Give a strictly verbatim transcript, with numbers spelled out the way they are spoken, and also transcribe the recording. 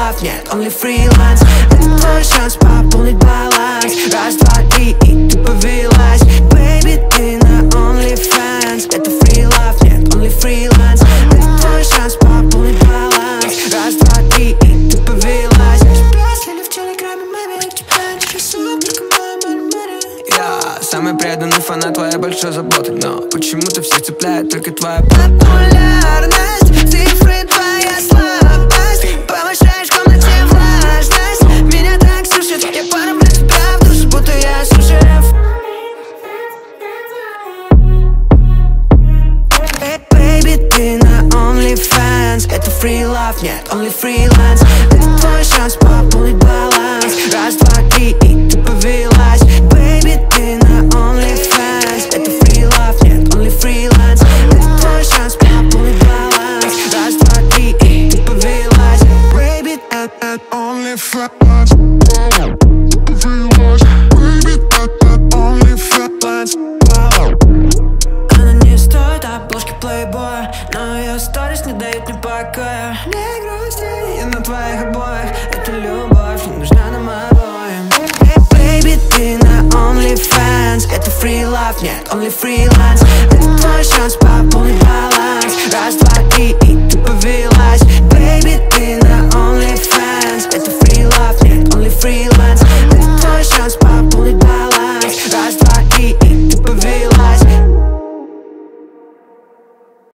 love, нет, only freelance. Это твой шанс пополнить баланс. Раз, два, три, и ты повелась. Baby, ты на OnlyFans. Это free love, нет, only freelance. Это твой шанс пополнить баланс. Раз, два, три, и ты повелась. Если в телеграме, маме, тебя не рисую, только моя мама. Я самый преданный фанат твоей большой заботы, но почему-то всех цепляет только твоя популярность. Цифры твоя слабость. Повышаешь в комнате влажность. Меня так сушит, я пораблю тебя в душ, будто я сушеф. Baby, ты на OnlyFans. Это free love, нет, only freelance. Это твой шанс пополнить баланс. Раз, два, три, и ты повелась. Baby, ты на OnlyFans. Это free love, нет, only freelance. Это твой шанс пополнить баланс. Раз, два, три, и ты повелась. Baby, это OnlyFans. Baby, это OnlyFans. Она не стоит обложки Playboy, но ее сторис не дают мне покоя. Не грусти, я на твоих обоих. Это любовь, не нужна нам обоим. Baby, ты на OnlyFans. Это free love, нет, only freelance. Это твой шанс пополнить баланс. Раз, два, три, и ты повелась.